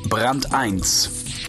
Brand 1.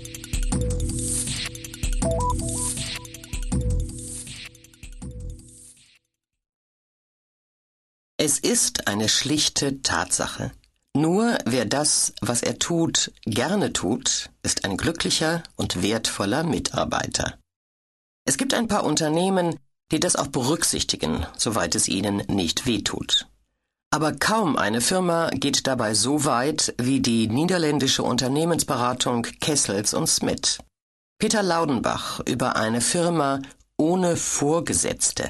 Es ist eine schlichte Tatsache. Nur wer das, was er tut, gerne tut, ist ein glücklicher und wertvoller Mitarbeiter. Es gibt ein paar Unternehmen, die das auch berücksichtigen, soweit es ihnen nicht wehtut. Aber kaum eine Firma geht dabei so weit wie die niederländische Unternehmensberatung Kessels & Smit. Peter Laudenbach über eine Firma ohne Vorgesetzte.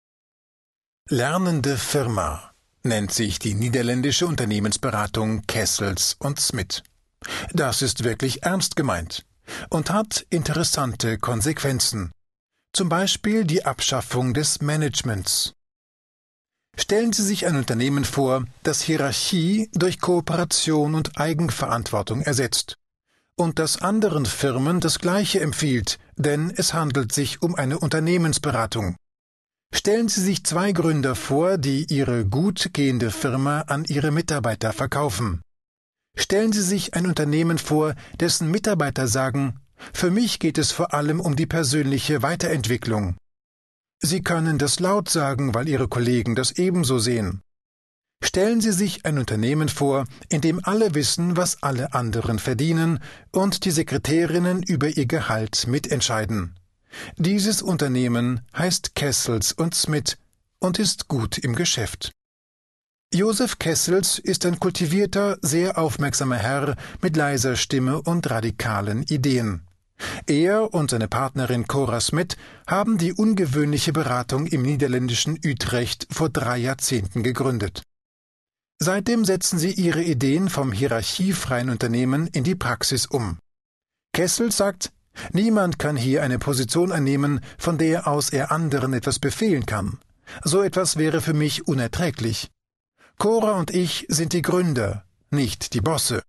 Lernende Firma nennt sich die niederländische Unternehmensberatung Kessels & Smit. Das ist wirklich ernst gemeint und hat interessante Konsequenzen. Zum Beispiel die Abschaffung des Managements. Stellen Sie sich ein Unternehmen vor, das Hierarchie durch Kooperation und Eigenverantwortung ersetzt und das anderen Firmen das Gleiche empfiehlt, denn es handelt sich um eine Unternehmensberatung. Stellen Sie sich zwei Gründer vor, die ihre gut gehende Firma an ihre Mitarbeiter verkaufen. Stellen Sie sich ein Unternehmen vor, dessen Mitarbeiter sagen: Für mich geht es vor allem um die persönliche Weiterentwicklung. Sie können das laut sagen, weil Ihre Kollegen das ebenso sehen. Stellen Sie sich ein Unternehmen vor, in dem alle wissen, was alle anderen verdienen und die Sekretärinnen über ihr Gehalt mitentscheiden. Dieses Unternehmen heißt Kessels & Smit und ist gut im Geschäft. Josef Kessels ist ein kultivierter, sehr aufmerksamer Herr mit leiser Stimme und radikalen Ideen. Er und seine Partnerin Cora Smit haben die ungewöhnliche Beratung im niederländischen Utrecht vor 3 Jahrzehnten gegründet. Seitdem setzen sie ihre Ideen vom hierarchiefreien Unternehmen in die Praxis um. Kessels sagt: Niemand kann hier eine Position einnehmen, von der aus er anderen etwas befehlen kann. So etwas wäre für mich unerträglich. Cora und ich sind die Gründer, nicht die Bosse.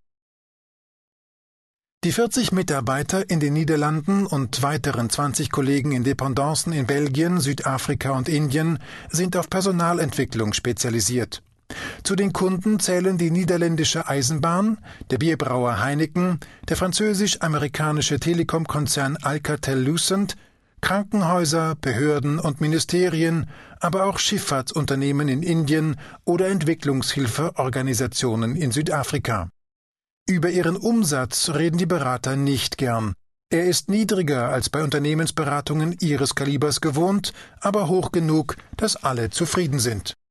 Die 40 Mitarbeiter in den Niederlanden und weiteren 20 Kollegen in Dependancen in Belgien, Südafrika und Indien sind auf Personalentwicklung spezialisiert. Zu den Kunden zählen die niederländische Eisenbahn, der Bierbrauer Heineken, der französisch-amerikanische Telekom-Konzern Alcatel-Lucent, Krankenhäuser, Behörden und Ministerien, aber auch Schifffahrtsunternehmen in Indien oder Entwicklungshilfeorganisationen in Südafrika. Über ihren Umsatz reden die Berater nicht gern. Er ist niedriger als bei Unternehmensberatungen ihres Kalibers gewohnt, aber hoch genug, dass alle zufrieden sind.